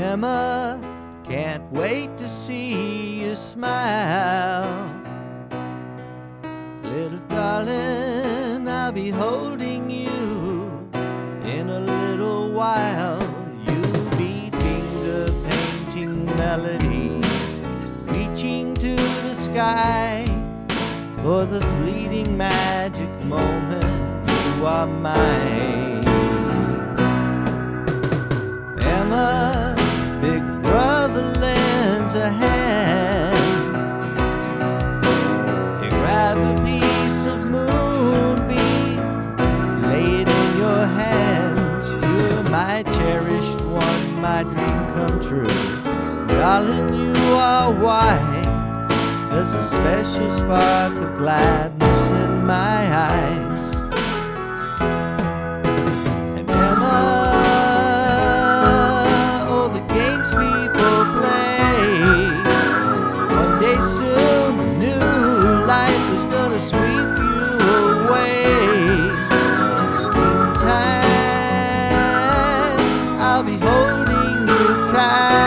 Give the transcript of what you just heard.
Emma, can't wait to see you smile. Little darling, I'll be holding you in a little while. You'll be finger painting melodies, reaching to the sky for the fleeting magic moment you are mine. Emma, Big Brother lends a hand. You grab a piece of moonbeam, lay it in your hands. You're my cherished one, my dream come true. Darling, you are why there's a special spark of gladness in my eyes. And Emma, oh, the games people play. One day soon, a new life is gonna sweep you away. Meantime, I'll be holding you tight.